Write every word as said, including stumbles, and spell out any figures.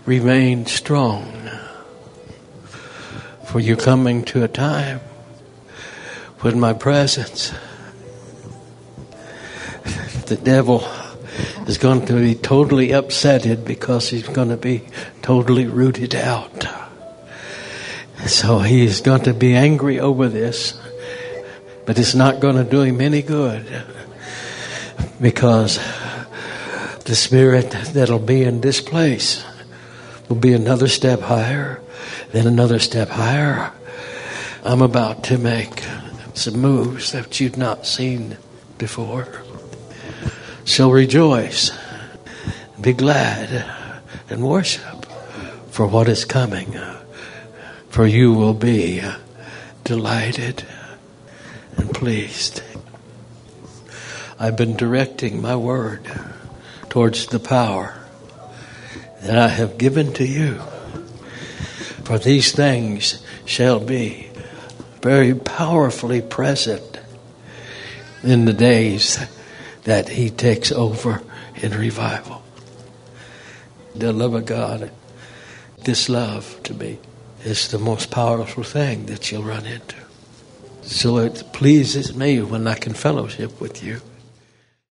remain strong. For you're coming to a time when my presence, the devil is going to be totally upsetted because he's going to be totally rooted out. So he's going to be angry over this, but it's not going to do him any good, because the spirit that'll be in this place will be another step higher, then another step higher. I'm about to make some moves that you've not seen before. So rejoice, be glad, and worship for what is coming. For you will be delighted and pleased. I've been directing my word towards the power that I have given to you. For these things shall be very powerfully present in the days that he takes over in revival. The love of God, this love to me, is the most powerful thing that you'll run into. So it pleases me when I can fellowship with you.